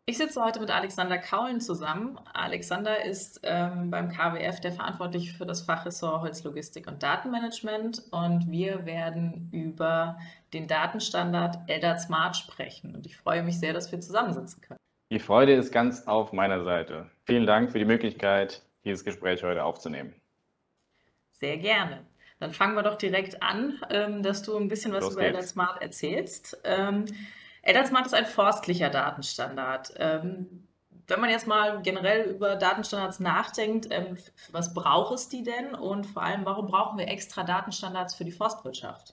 Ich sitze heute mit Alexander Kaulen zusammen. Alexander ist beim KWF der verantwortlich für das Fachressort Holzlogistik und Datenmanagement und wir werden über den Datenstandard LDAT Smart sprechen. Und ich freue mich sehr, dass wir zusammensitzen können. Die Freude ist ganz auf meiner Seite. Vielen Dank für die Möglichkeit, dieses Gespräch heute aufzunehmen. Sehr gerne. Dann fangen wir doch direkt an, dass du ein bisschen was Los über LDAT geht's. Smart erzählst. LDAT Smart ist ein forstlicher Datenstandard. Wenn man jetzt mal generell über Datenstandards nachdenkt, was braucht es die denn und vor allem, warum brauchen wir extra Datenstandards für die Forstwirtschaft?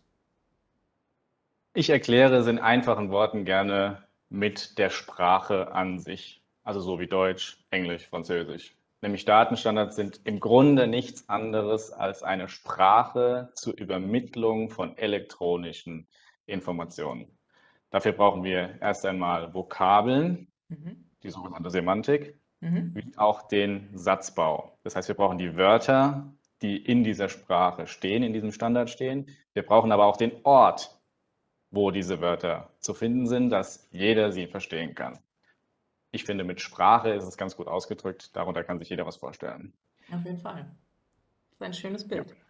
Ich erkläre es in einfachen Worten gerne mit der Sprache an sich, also so wie Deutsch, Englisch, Französisch. Nämlich Datenstandards sind im Grunde nichts anderes als eine Sprache zur Übermittlung von elektronischen Informationen. Dafür brauchen wir erst einmal Vokabeln, Mhm. die sogenannte Semantik, Mhm. wie auch den Satzbau. Das heißt, wir brauchen die Wörter, die in dieser Sprache stehen, in diesem Standard stehen. Wir brauchen aber auch den Ort, wo diese Wörter zu finden sind, dass jeder sie verstehen kann. Ich finde, mit Sprache ist es ganz gut ausgedrückt. Darunter kann sich jeder was vorstellen. Auf jeden Fall. Das ist ein schönes Ja. Bild.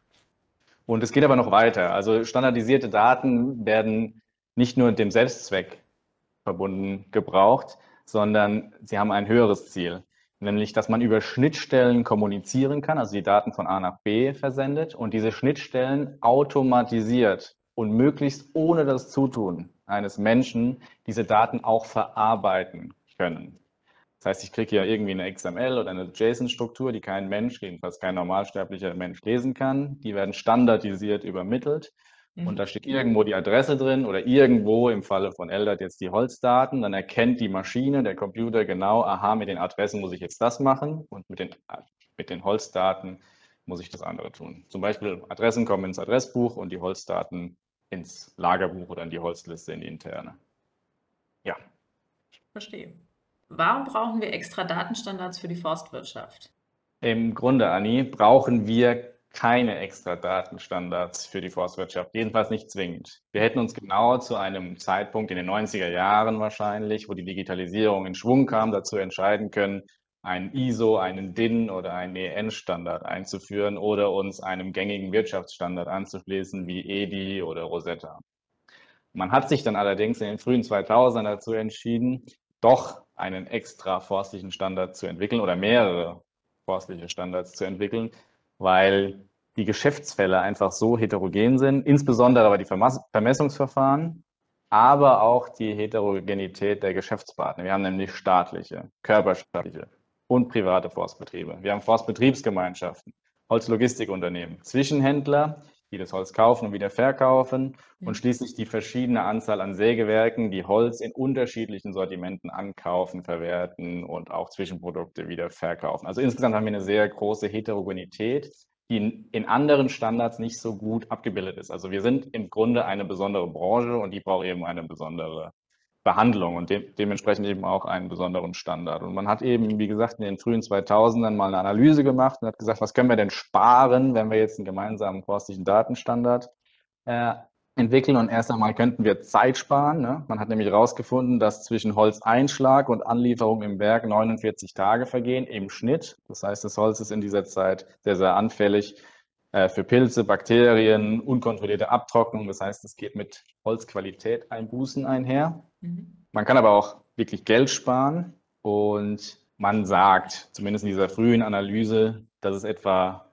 Und es geht aber noch weiter. Also standardisierte Daten werden nicht nur dem Selbstzweck verbunden gebraucht, sondern sie haben ein höheres Ziel, nämlich dass man über Schnittstellen kommunizieren kann, also die Daten von A nach B versendet und diese Schnittstellen automatisiert und möglichst ohne das Zutun eines Menschen diese Daten auch verarbeiten können. Das heißt, ich kriege hier irgendwie eine XML oder eine JSON-Struktur, die kein Mensch, jedenfalls kein normalsterblicher Mensch lesen kann. Die werden standardisiert übermittelt und da Mhm. steht irgendwo die Adresse drin oder irgendwo im Falle von LDAT jetzt die Holzdaten. Dann erkennt die Maschine, der Computer genau, aha, mit den Adressen muss ich jetzt das machen und mit den Holzdaten muss ich das andere tun. Zum Beispiel Adressen kommen ins Adressbuch und die Holzdaten ins Lagerbuch oder in die Holzliste, in die interne. Ja, Verstehe. Warum brauchen wir extra Datenstandards für die Forstwirtschaft? im Grunde, Anni, brauchen wir keine extra Datenstandards für die Forstwirtschaft, jedenfalls nicht zwingend. Wir hätten uns genau zu einem Zeitpunkt in den 90er Jahren wahrscheinlich, wo die Digitalisierung in Schwung kam, dazu entscheiden können, einen ISO, einen DIN oder einen EN-Standard einzuführen oder uns einem gängigen Wirtschaftsstandard anzuschließen wie EDI oder Rosetta. Man hat sich dann allerdings in den frühen 2000ern dazu entschieden, doch einen extra forstlichen Standard zu entwickeln oder mehrere forstliche Standards zu entwickeln, weil die Geschäftsfälle einfach so heterogen sind, insbesondere aber die Vermessungsverfahren, aber auch die Heterogenität der Geschäftspartner. Wir haben nämlich staatliche, körperstaatliche und private Forstbetriebe. Wir haben Forstbetriebsgemeinschaften, Holzlogistikunternehmen, Zwischenhändler, die das Holz kaufen und wieder verkaufen und Mhm. schließlich die verschiedene Anzahl an Sägewerken, die Holz in unterschiedlichen Sortimenten ankaufen, verwerten und auch Zwischenprodukte wieder verkaufen. Also insgesamt haben wir eine sehr große Heterogenität, die in anderen Standards nicht so gut abgebildet ist. Also wir sind im Grunde eine besondere Branche und die braucht eben eine besondere Behandlung und dementsprechend eben auch einen besonderen Standard. Und man hat eben, wie gesagt, in den frühen 2000ern mal eine Analyse gemacht und hat gesagt, was können wir denn sparen, wenn wir jetzt einen gemeinsamen forstlichen Datenstandard äh, entwickeln. Und erst einmal könnten wir Zeit sparen. Ne? Man hat nämlich herausgefunden, dass zwischen Holzeinschlag und Anlieferung im Werk 49 Tage vergehen im Schnitt. Das heißt, das Holz ist in dieser Zeit sehr, sehr anfällig für Pilze, Bakterien, unkontrollierte Abtrocknung. Das heißt, es geht mit Holzqualität Einbußen einher. Mhm. Man kann aber auch wirklich Geld sparen und man sagt, zumindest in dieser frühen Analyse, dass es etwa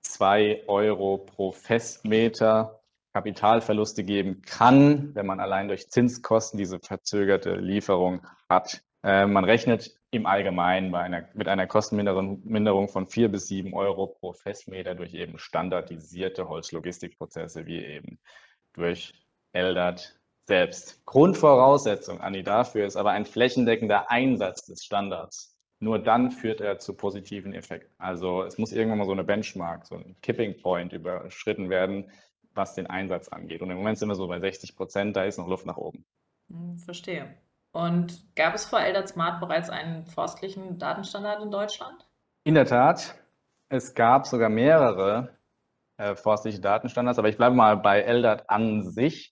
2 € pro Festmeter Kapitalverluste geben kann, wenn man allein durch Zinskosten diese verzögerte Lieferung hat. Man rechnet im Allgemeinen mit einer Kostenminderung von 4 bis 7 € pro Festmeter durch eben standardisierte Holzlogistikprozesse wie eben durch LDAT selbst. Grundvoraussetzung, Anni, dafür ist aber ein flächendeckender Einsatz des Standards. Nur dann führt er zu positiven Effekten. Also es muss irgendwann mal so eine Benchmark, so ein Kipping Point überschritten werden, was den Einsatz angeht. Und im Moment sind wir so bei 60%, da ist noch Luft nach oben. Verstehe. Und gab es vor LDAT Smart bereits einen forstlichen Datenstandard in Deutschland? In der Tat, es gab sogar mehrere forstliche Datenstandards, aber ich bleibe mal bei LDAT an sich.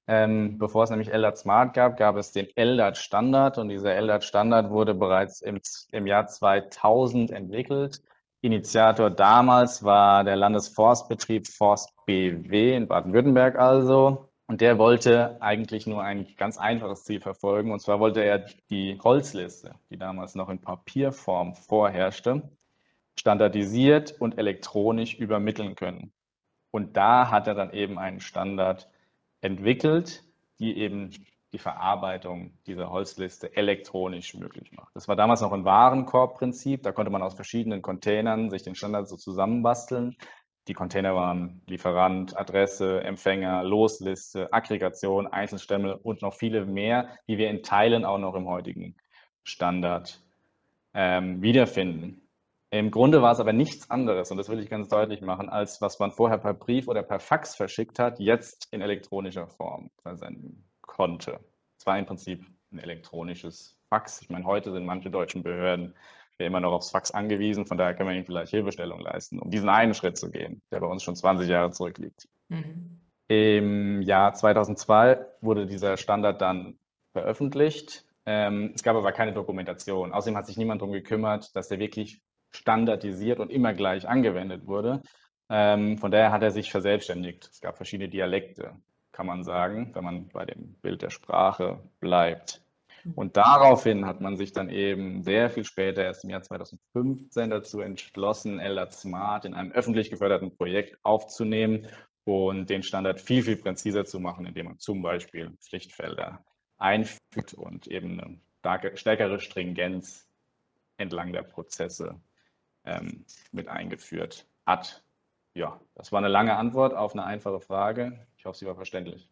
Bevor es nämlich LDAT Smart gab, gab es den LDAT Standard und dieser LDAT Standard wurde bereits im Jahr 2000 entwickelt. Initiator damals war der Landesforstbetrieb Forst BW in Baden-Württemberg also. Und der wollte eigentlich nur ein ganz einfaches Ziel verfolgen. Und zwar wollte er die Holzliste, die damals noch in Papierform vorherrschte, standardisiert und elektronisch übermitteln können. Und da hat er dann eben einen Standard entwickelt, die eben die Verarbeitung dieser Holzliste elektronisch möglich macht. Das war damals noch ein Warenkorbprinzip, da konnte man aus verschiedenen Containern sich den Standard so zusammenbasteln. Die Container waren Lieferant, Adresse, Empfänger, Losliste, Aggregation, Einzelstempel und noch viele mehr, die wir in Teilen auch noch im heutigen Standard wiederfinden. Im Grunde war es aber nichts anderes, und das will ich ganz deutlich machen, als was man vorher per Brief oder per Fax verschickt hat, jetzt in elektronischer Form versenden konnte. Es war im Prinzip ein elektronisches Fax. Ich meine, heute sind manche deutschen Behörden ja immer noch aufs Fax angewiesen, von daher können wir ihnen vielleicht Hilfestellung leisten, um diesen einen Schritt zu gehen, der bei uns schon 20 Jahre zurückliegt. Mhm. Im Jahr 2002 wurde dieser Standard dann veröffentlicht. Es gab aber keine Dokumentation. Außerdem hat sich niemand darum gekümmert, dass der wirklich standardisiert und immer gleich angewendet wurde. Von daher hat er sich verselbstständigt. Es gab verschiedene Dialekte, kann man sagen, wenn man bei dem Bild der Sprache bleibt. Und daraufhin hat man sich dann eben sehr viel später, erst im Jahr 2015, dazu entschlossen, LDAT Smart in einem öffentlich geförderten Projekt aufzunehmen und den Standard viel, viel präziser zu machen, indem man zum Beispiel Pflichtfelder einfügt und eben eine stärkere Stringenz entlang der Prozesse mit eingeführt hat. Ja, das war eine lange Antwort auf eine einfache Frage. Ich hoffe, sie war verständlich.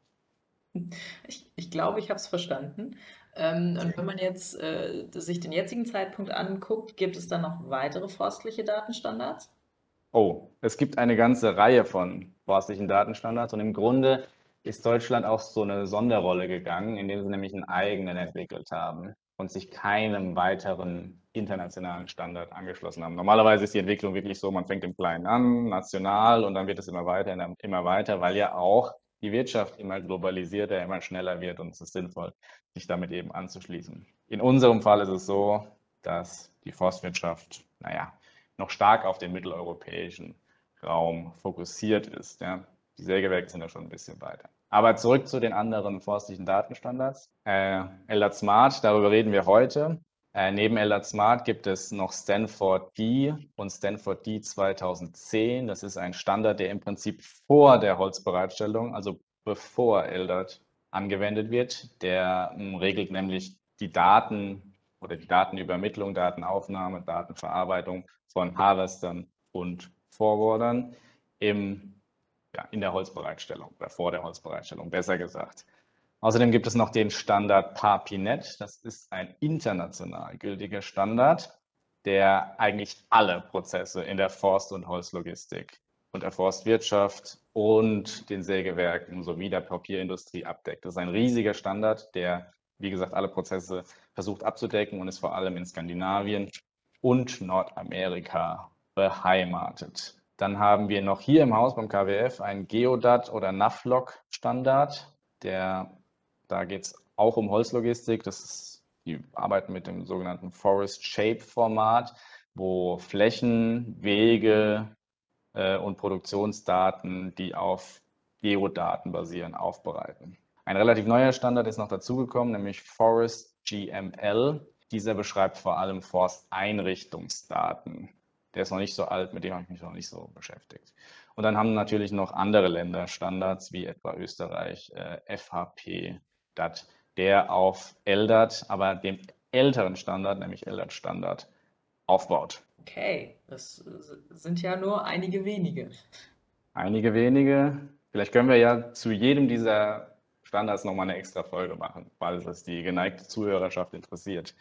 Ich glaube, ich habe es verstanden. Und wenn man jetzt sich den jetzigen Zeitpunkt anguckt, gibt es dann noch weitere forstliche Datenstandards? Oh, es gibt eine ganze Reihe von forstlichen Datenstandards und im Grunde ist Deutschland auch so eine Sonderrolle gegangen, indem sie nämlich einen eigenen entwickelt haben und sich keinem weiteren internationalen Standard angeschlossen haben. Normalerweise ist die Entwicklung wirklich so, man fängt im Kleinen an, national, und dann wird es immer weiter, weil ja auch die Wirtschaft immer globalisierter, immer schneller wird, und es ist sinnvoll, sich damit eben anzuschließen. In unserem Fall ist es so, dass die Forstwirtschaft, naja, noch stark auf den mitteleuropäischen Raum fokussiert ist. Ja. Die Sägewerke sind ja schon ein bisschen weiter. Aber zurück zu den anderen forstlichen Datenstandards. LDAT Smart, darüber reden wir heute. Neben LDAT Smart gibt es noch Stanford D und Stanford D 2010. Das ist ein Standard, der im Prinzip vor der Holzbereitstellung, also bevor LDAT angewendet wird. Der regelt nämlich die Daten oder die Datenübermittlung, Datenaufnahme, Datenverarbeitung von Harvestern und Forwardern in der Holzbereitstellung oder vor der Holzbereitstellung, besser gesagt. Außerdem gibt es noch den Standard PAPINET. Das ist ein international gültiger Standard, der eigentlich alle Prozesse in der Forst- und Holzlogistik und der Forstwirtschaft und den Sägewerken sowie der Papierindustrie abdeckt. Das ist ein riesiger Standard, der, wie gesagt, alle Prozesse versucht abzudecken und ist vor allem in Skandinavien und Nordamerika beheimatet. Dann haben wir noch hier im Haus beim KWF einen Geodat oder NAFLOG-Standard. Da geht es auch um Holzlogistik. Die arbeiten mit dem sogenannten Forest Shape Format, wo Flächen, Wege und Produktionsdaten, die auf Geodaten basieren, aufbereiten. Ein relativ neuer Standard ist noch dazugekommen, nämlich Forest GML. Dieser beschreibt vor allem Forsteinrichtungsdaten. Der ist noch nicht so alt, mit dem habe ich mich noch nicht so beschäftigt. Und dann haben natürlich noch andere Länder Standards, wie etwa Österreich, FHP, DAT, der auf LDAT, aber dem älteren Standard, nämlich LDAT-Standard, aufbaut. Okay, das sind ja nur einige wenige. Einige wenige. Vielleicht können wir ja zu jedem dieser Standards nochmal eine extra Folge machen, falls es die geneigte Zuhörerschaft interessiert.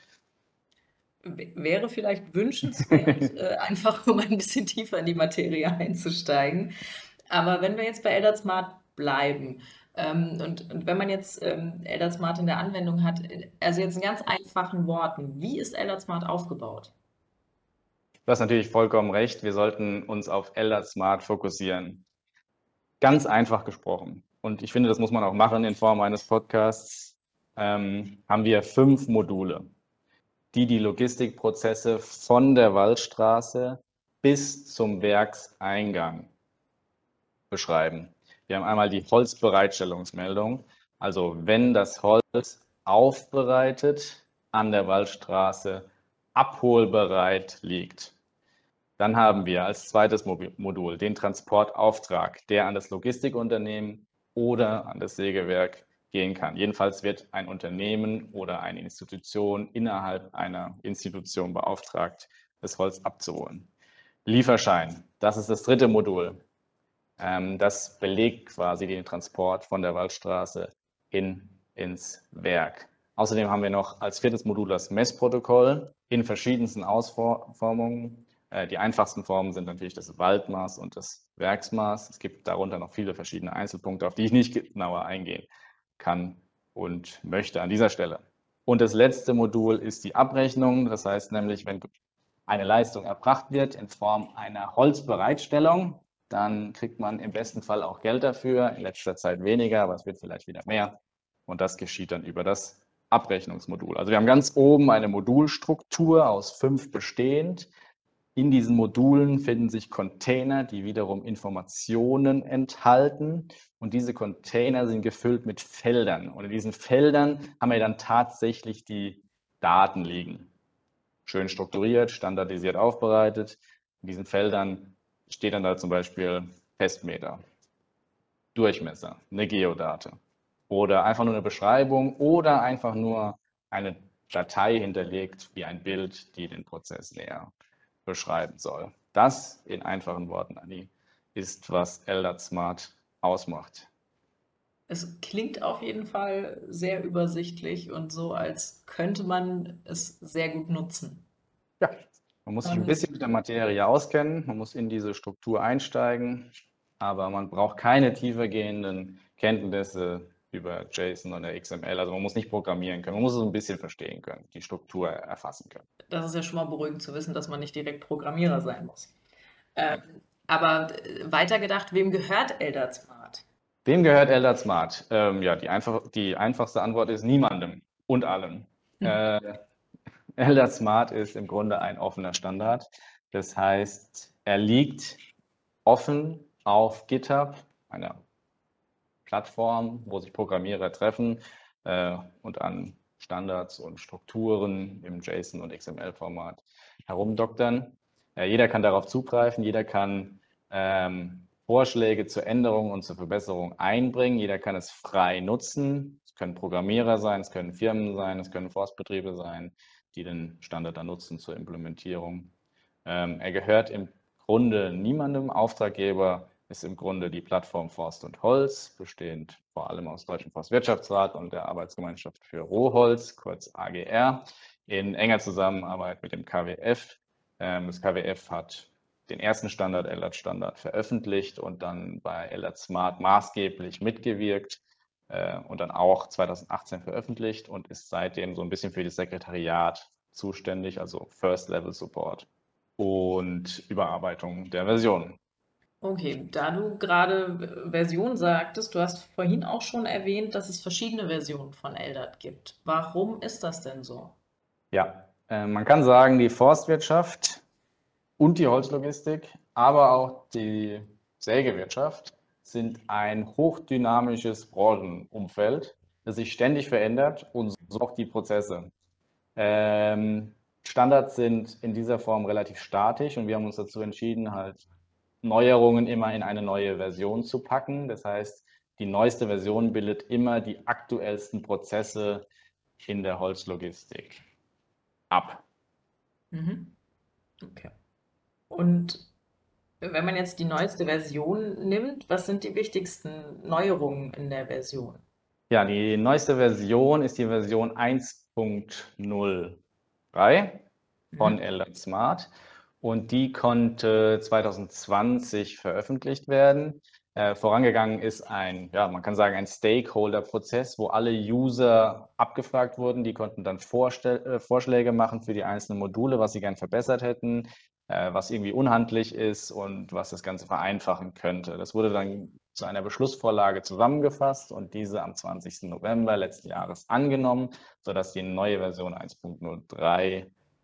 Wäre vielleicht wünschenswert, einfach um ein bisschen tiefer in die Materie einzusteigen. Aber wenn wir jetzt bei LDAT Smart bleiben, und wenn man jetzt LDAT Smart in der Anwendung hat, also jetzt in ganz einfachen Worten, wie ist LDAT Smart aufgebaut? Du hast natürlich vollkommen recht, wir sollten uns auf LDAT Smart fokussieren. Ganz einfach gesprochen. und ich finde, das muss man auch machen in Form eines Podcasts, haben wir 5 Module, die die Logistikprozesse von der Waldstraße bis zum Werkseingang beschreiben. Wir haben einmal die Holzbereitstellungsmeldung, also wenn das Holz aufbereitet an der Waldstraße abholbereit liegt. Dann haben wir als zweites Modul den Transportauftrag, der an das Logistikunternehmen oder an das Sägewerk gehen kann. Jedenfalls wird ein Unternehmen oder eine Institution innerhalb einer Institution beauftragt, das Holz abzuholen. Lieferschein, das ist das dritte Modul. Das belegt quasi den Transport von der Waldstraße ins Werk. Außerdem haben wir noch als viertes Modul das Messprotokoll in verschiedensten Ausformungen. Die einfachsten Formen sind natürlich das Waldmaß und das Werksmaß. Es gibt darunter noch viele verschiedene Einzelpunkte, auf die ich nicht genauer eingehen kann und möchte an dieser Stelle. Und das letzte Modul ist die Abrechnung. Das heißt nämlich, wenn eine Leistung erbracht wird in Form einer Holzbereitstellung, dann kriegt man im besten Fall auch Geld dafür, in letzter Zeit weniger, aber es wird vielleicht wieder mehr. Und das geschieht dann über das Abrechnungsmodul. Also wir haben ganz oben eine Modulstruktur aus 5 bestehend. In diesen Modulen finden sich Container, die wiederum Informationen enthalten. Und diese Container sind gefüllt mit Feldern. Und in diesen Feldern haben wir dann tatsächlich die Daten liegen. Schön strukturiert, standardisiert aufbereitet. In diesen Feldern steht dann da zum Beispiel Testmeter, Durchmesser, eine Geodate oder einfach nur eine Beschreibung oder einfach nur eine Datei hinterlegt wie ein Bild, die den Prozess näher beschreiben soll. Das in einfachen Worten, Anni, ist, was LDAT Smart ausmacht. Es klingt auf jeden Fall sehr übersichtlich und so, als könnte man es sehr gut nutzen. Ja, man muss sich ein bisschen mit der Materie auskennen, man muss in diese Struktur einsteigen, aber man braucht keine tiefergehenden Kenntnisse über JSON oder XML. Also man muss nicht programmieren können, man muss es ein bisschen verstehen können, die Struktur erfassen können. Das ist ja schon mal beruhigend zu wissen, dass man nicht direkt Programmierer sein muss. Aber weitergedacht, wem gehört Eldad Smart? Wem gehört LDAT Smart? Ja, die einfachste Antwort ist niemandem und allem. LDAT Smart ist im Grunde ein offener Standard. Das heißt, er liegt offen auf GitHub, einer Plattform, wo sich Programmierer treffen und an Standards und Strukturen im JSON- und XML-Format herumdoktern. Jeder kann darauf zugreifen, jeder kann Vorschläge zur Änderung und zur Verbesserung einbringen, jeder kann es frei nutzen. Es können Programmierer sein, es können Firmen sein, es können Forstbetriebe sein, die den Standard dann nutzen zur Implementierung. Er gehört im Grunde niemandem. Auftraggeber ist im Grunde die Plattform Forst und Holz, bestehend vor allem aus Deutschen Forstwirtschaftsrat und der Arbeitsgemeinschaft für Rohholz, kurz AGR, in enger Zusammenarbeit mit dem KWF. Das KWF hat den ersten Standard, LDAT-Standard, veröffentlicht und dann bei LDAT Smart maßgeblich mitgewirkt und dann auch 2018 veröffentlicht und ist seitdem so ein bisschen für das Sekretariat zuständig, also First-Level-Support und Überarbeitung der Version. Okay, da du gerade Version sagtest, du hast vorhin auch schon erwähnt, dass es verschiedene Versionen von Eldad gibt. Warum ist das denn so? Ja, man kann sagen, die Forstwirtschaft und die Holzlogistik, aber auch die Sägewirtschaft sind ein hochdynamisches Branchenumfeld, das sich ständig verändert und so auch die Prozesse. Standards sind in dieser Form relativ statisch und wir haben uns dazu entschieden, halt Neuerungen immer in eine neue Version zu packen. Das heißt, die neueste Version bildet immer die aktuellsten Prozesse in der Holzlogistik ab. Mhm. Okay. Und wenn man jetzt die neueste Version nimmt, was sind die wichtigsten Neuerungen in der Version? Ja, die neueste Version ist die Version 1.03 von Mhm. LDAT Smart und die konnte 2020 veröffentlicht werden. Vorangegangen ist ein, ja, man kann sagen, ein Stakeholder-Prozess, wo alle User abgefragt wurden. Die konnten dann Vorschläge machen für die einzelnen Module, was sie gern verbessert hätten. was irgendwie unhandlich ist und was das Ganze vereinfachen könnte. Das wurde dann zu einer Beschlussvorlage zusammengefasst und diese am 20. November letzten Jahres angenommen, sodass die neue Version 1.03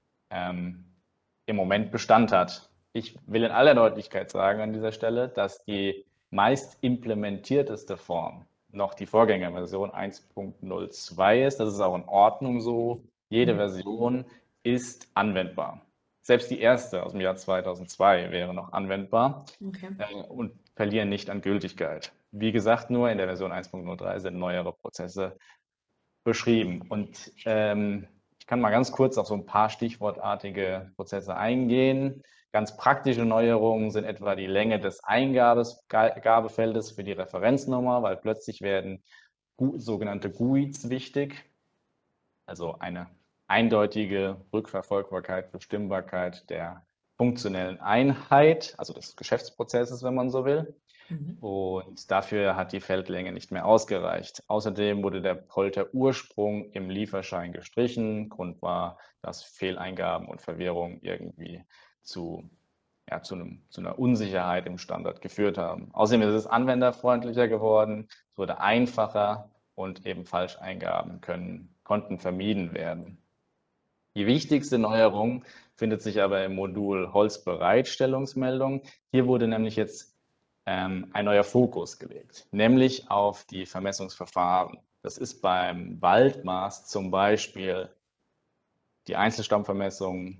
im Moment Bestand hat. Ich will in aller Deutlichkeit sagen an dieser Stelle, dass die meist implementierteste Form noch die Vorgängerversion 1.02 ist. Das ist auch in Ordnung so. Jede Version ist anwendbar. Selbst die erste aus dem Jahr 2002 wäre noch anwendbar Okay. und verlieren nicht an Gültigkeit. Wie gesagt, nur in der Version 1.03 sind neuere Prozesse beschrieben. Und ich kann mal ganz kurz auf so ein paar stichwortartige Prozesse eingehen. Ganz praktische Neuerungen sind etwa die Länge des Eingabefeldes für die Referenznummer, weil plötzlich werden sogenannte GUIDs wichtig, also eine eindeutige Rückverfolgbarkeit, Bestimmbarkeit der funktionellen Einheit, also des Geschäftsprozesses, wenn man so will. Und dafür hat die Feldlänge nicht mehr ausgereicht. Außerdem wurde der Polterursprung im Lieferschein gestrichen. Grund war, dass Fehleingaben und Verwirrung irgendwie zu einer Unsicherheit im Standard geführt haben. Außerdem ist es anwenderfreundlicher geworden, es wurde einfacher und eben Falscheingaben konnten vermieden werden. Die wichtigste Neuerung findet sich aber im Modul Holzbereitstellungsmeldung. Hier wurde nämlich jetzt ein neuer Fokus gelegt, nämlich auf die Vermessungsverfahren. Das ist beim Waldmaß zum Beispiel die Einzelstammvermessung,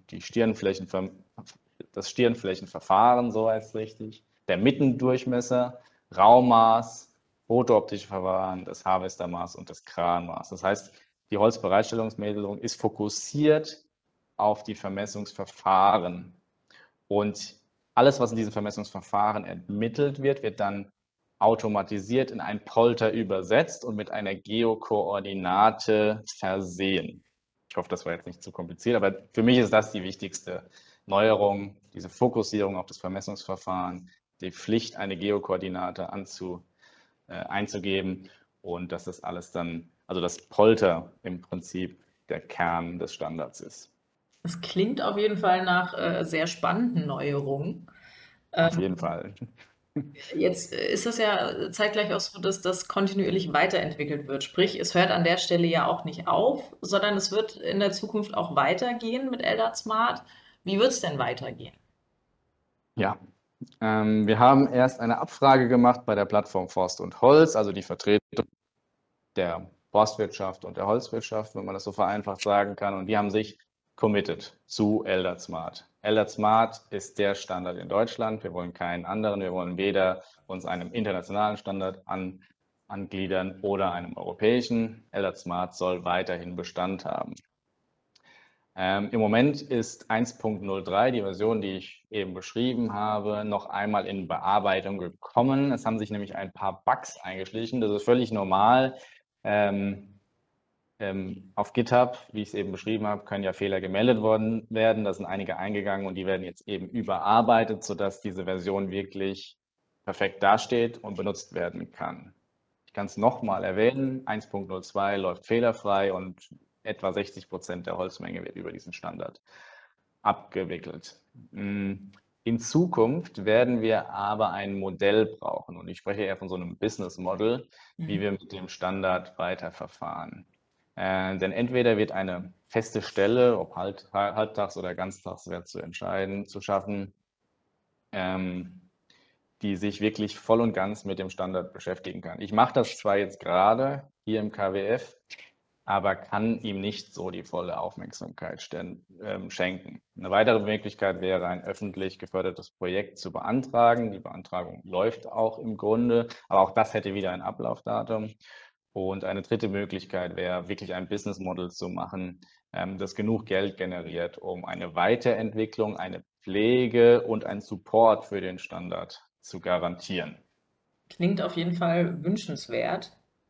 das Stirnflächenverfahren, so heißt es richtig, der Mittendurchmesser, Raummaß, fotooptische Verfahren, das Harvestermaß und das Kranmaß. Das heißt, die Holzbereitstellungsmeldung ist fokussiert auf die Vermessungsverfahren. Und alles, was in diesen Vermessungsverfahren ermittelt wird, wird dann automatisiert in ein Polter übersetzt und mit einer Geokoordinate versehen. Ich hoffe, das war jetzt nicht zu kompliziert, aber für mich ist das die wichtigste Neuerung, diese Fokussierung auf das Vermessungsverfahren, die Pflicht, eine Geokoordinate einzugeben und dass das alles dann, also das Polter im Prinzip der Kern des Standards ist. Das klingt auf jeden Fall nach sehr spannenden Neuerungen. Auf jeden Fall. Jetzt ist es ja zeitgleich auch so, dass das kontinuierlich weiterentwickelt wird. Sprich, es hört an der Stelle ja auch nicht auf, sondern es wird in der Zukunft auch weitergehen mit LDAT Smart. Wie wird es denn weitergehen? Ja, wir haben erst eine Abfrage gemacht bei der Plattform Forst und Holz, also die Vertretung der Forstwirtschaft und der Holzwirtschaft, wenn man das so vereinfacht sagen kann. Und die haben sich committed zu LDAT Smart. LDAT Smart ist der Standard in Deutschland. Wir wollen keinen anderen. Wir wollen weder uns einem internationalen Standard angliedern oder einem europäischen. LDAT Smart soll weiterhin Bestand haben. Im Moment ist 1.03, die Version, die ich eben beschrieben habe, noch einmal in Bearbeitung gekommen. Es haben sich nämlich ein paar Bugs eingeschlichen. Das ist völlig normal. Auf GitHub, wie ich es eben beschrieben habe, können ja Fehler gemeldet werden. Da sind einige eingegangen und die werden jetzt eben überarbeitet, sodass diese Version wirklich perfekt dasteht und benutzt werden kann. Ich kann es nochmal erwähnen, 1.02 läuft fehlerfrei und etwa 60% der Holzmenge wird über diesen Standard abgewickelt. In Zukunft werden wir aber ein Modell brauchen und ich spreche eher von so einem Business Model, wie wir mit dem Standard weiterverfahren. Denn entweder wird eine feste Stelle, ob halbtags oder ganztags, zu schaffen, die sich wirklich voll und ganz mit dem Standard beschäftigen kann. Ich mache das zwar jetzt gerade hier im KWF, aber kann ihm nicht so die volle Aufmerksamkeit schenken. Eine weitere Möglichkeit wäre, ein öffentlich gefördertes Projekt zu beantragen. Die Beantragung läuft auch im Grunde, aber auch das hätte wieder ein Ablaufdatum. Und eine dritte Möglichkeit wäre, wirklich ein Business Model zu machen, das genug Geld generiert, um eine Weiterentwicklung, eine Pflege und einen Support für den Standard zu garantieren. Klingt auf jeden Fall wünschenswert.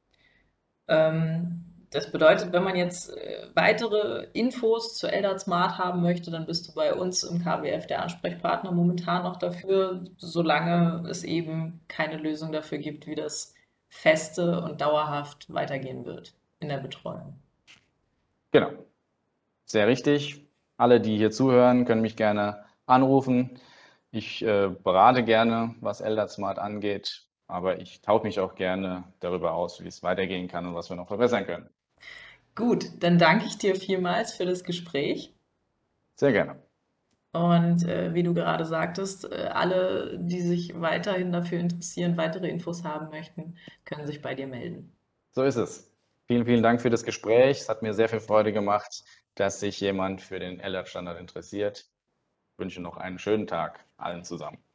Das bedeutet, wenn man jetzt weitere Infos zu LDAT Smart haben möchte, dann bist du bei uns im KWF der Ansprechpartner momentan noch dafür, solange es eben keine Lösung dafür gibt, wie das feste und dauerhaft weitergehen wird in der Betreuung. Genau, sehr richtig. Alle, die hier zuhören, können mich gerne anrufen. Ich berate gerne, was LDAT Smart angeht, aber ich tausche mich auch gerne darüber aus, wie es weitergehen kann und was wir noch verbessern können. Gut, dann danke ich dir vielmals für das Gespräch. Sehr gerne. Und wie du gerade sagtest, alle, die sich weiterhin dafür interessieren, weitere Infos haben möchten, können sich bei dir melden. So ist es. Vielen, vielen Dank für das Gespräch. Es hat mir sehr viel Freude gemacht, dass sich jemand für den LDAT-Standard interessiert. Ich wünsche noch einen schönen Tag allen zusammen.